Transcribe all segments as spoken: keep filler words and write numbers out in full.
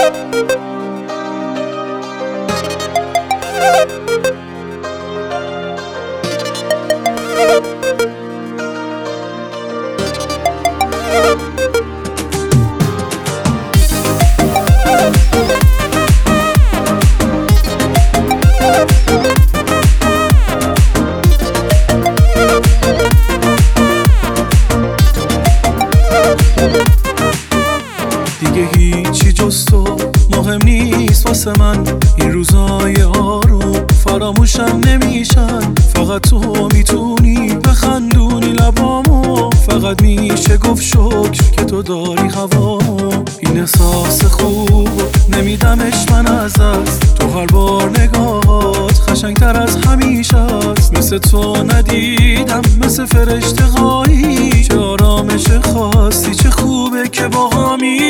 دیگه هیچی جز تو مهم نیست واسه من. این روزای آروم فراموشم نمیشن. فقط تو میتونی بخندونی لبامو. فقط میشه گفت شکر که تو داری هوامو. این احساس خوب نمیدمش من از دست. تو هر بار نگاهات قشنگتر از همیشه است. مثل تو ندیدم، مثل فرشته غایی. چه آرامش خاصی، چه خوبه که باهامی.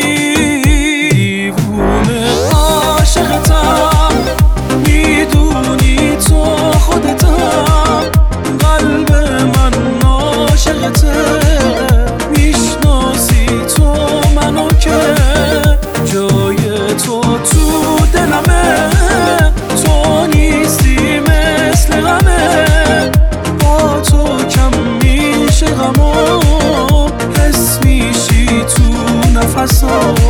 دیوونه عاشقتم، میدونی تو خودتم. قلب من عاشقته، میشناسی تو منو که جای تو تو دلمه. تو نیستی مثل غمه، با تو کم میشه غمو. حس میشی تو نفسام.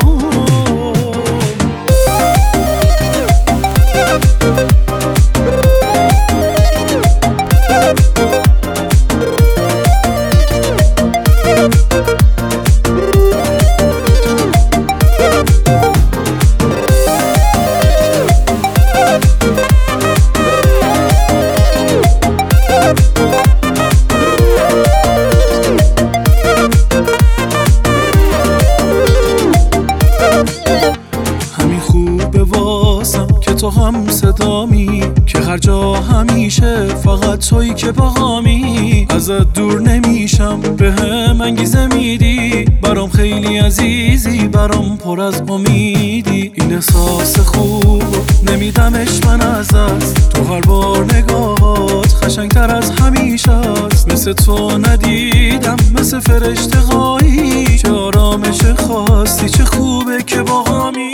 تو هم صدامی که هر جا همیشه فقط تویی که باهامی. ازت دور نمیشم، به هم انگیزه میدی. برام خیلی عزیزی، برام پر از امیدی. این احساس خوب نمیدمش من از دست. تو هر بار نگاهات قشنگتر از همیشه است. مثل تو ندیدم، مثل فرشته غایی. چه آرامش خاصی، چه خوبه که باهامی.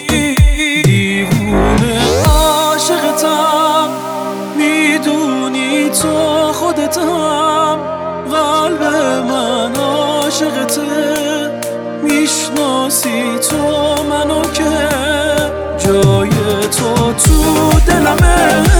دیوونه عاشقتم، میدونی تو خودتم. قلب من عاشقته، میشناسی تو منو که جای تو تو دلمه.